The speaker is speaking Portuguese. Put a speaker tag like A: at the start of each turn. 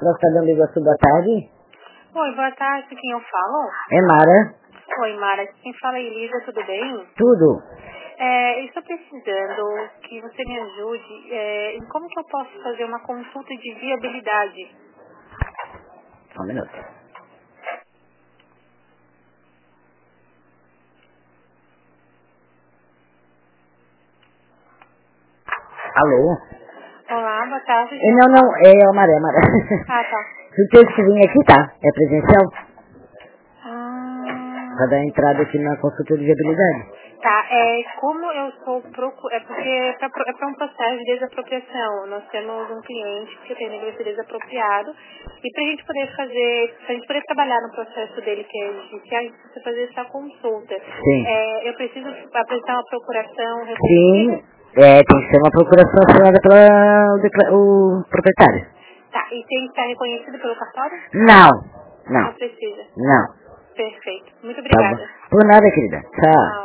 A: Cidadão do Iguaçu, boa tarde.
B: Oi, boa tarde, quem eu falo?
A: É Mara.
B: Oi, Mara, quem fala é Elisa, tudo bem?
A: Tudo.
B: Eu estou precisando que você me ajude em como que eu posso fazer uma consulta de viabilidade.
A: Só um minuto. Alô?
B: Olá, boa tarde.
A: Não, é a Maré, Maré.
B: Ah, tá.
A: Você tem que vir aqui, tá? É presencial? Pra
B: Ah,
A: dar entrada aqui na consulta de viabilidade.
B: tá, como eu estou procurando, porque é para um processo de desapropriação. Nós temos um cliente que tem negócio desapropriado e para a gente poder trabalhar no processo dele, que é judicial, a gente precisa fazer essa consulta.
A: Sim.
B: Eu preciso apresentar uma procuração
A: Sim.
B: reconhecida.
A: Tem que ser uma procuração assinada pelo proprietário.
B: Tá, e tem que estar reconhecido pelo cartório?
A: Não.
B: Não
A: Não.
B: precisa.
A: Não.
B: Perfeito. Muito
A: Tá bom.
B: obrigada.
A: Por nada, querida. Tchau.
B: Tchau.